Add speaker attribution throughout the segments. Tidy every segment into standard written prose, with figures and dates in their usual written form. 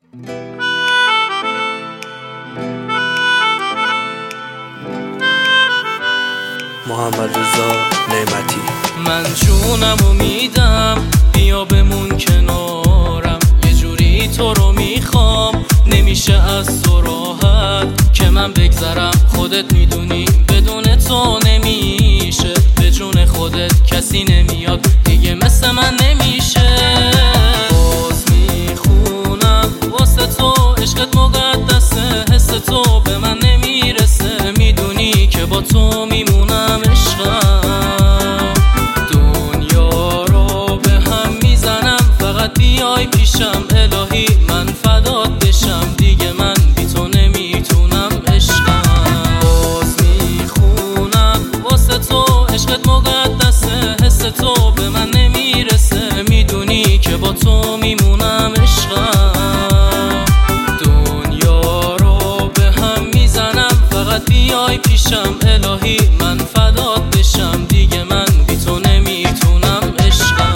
Speaker 1: محمد رضا نعمتی.
Speaker 2: من جونمو میدم بیا بمون کنارم، یه جوری تو رو میخوام نمیشه از تو راحت که من بگذرم. خودت میدونی بدون تو نمیشه، به جون خودت کسی نمیاد دیگه مثل من نمیشه. باز میخونم واسه تو عشقت مقدسه، حس تو به من نمیرسه، میدونی که با تو میمونم عشقم. دنیا رو به هم میزنم فقط بیای پیشم، الهی من فدات بشم، دیگه من بی تو نمیتونم عشقم. باز میخونم واسه تو عشقت مقدسه، حس تو به من نمیرسه، میدونی که با تو میمونم عشقم. دنیا رو به هم میزنم فقط بیای پیشم، الهی من فدات بشم، دیگه من بی تو نمیتونم عشقم.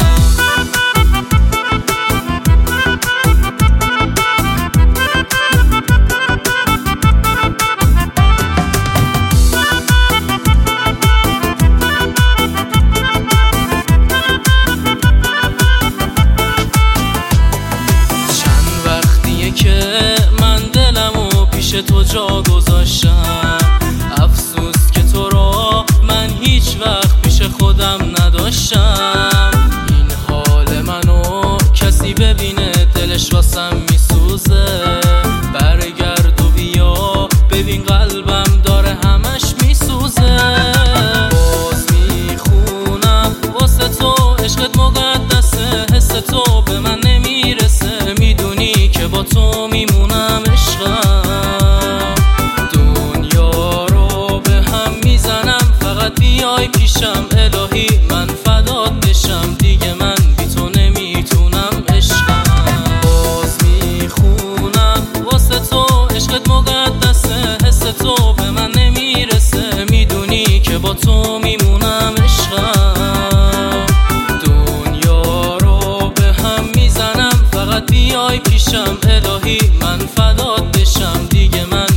Speaker 2: که من دلمو پیش تو جا گذاشتم، افسوس که تو رو من هیچ وقت پیش خودم نداشتم. این حال منو کسی ببینه دلش واسم میسوزه، برگرد و بیا ببین قلبم داره همش میسوزه. باز میخونم واسه تو عشقت مقدسه، حس تو به من نمیرسه، میدونی که با تو میمونم عشقم. دنیا رو به هم میزنم فقط بیای پیشم، الهی من فدات بشم، دیگه من بی تو نمیتونم عشقم. باز میخونم واسه تو عشقت مقدسه، حس تو به من نمیرسه، میدونی که با تو میمونم عشقم. دنیا رو به هم میزنم فقط بیای پیشم، الهی من فدات بشم، دیگه من